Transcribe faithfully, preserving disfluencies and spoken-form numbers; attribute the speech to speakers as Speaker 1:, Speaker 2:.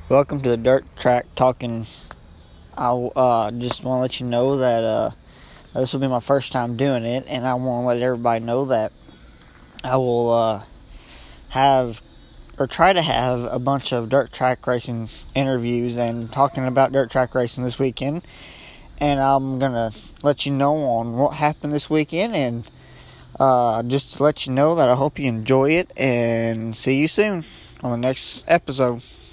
Speaker 1: Welcome to the Dirt Track Talking. I uh, just want to let you know that uh, this will be my first time doing it, and I want to let everybody know that I will uh, have or try to have a bunch of dirt track racing interviews and talking about dirt track racing this weekend. And I'm gonna let you know on what happened this weekend, and uh, just to let you know that I hope you enjoy it, and see you soon on the next episode.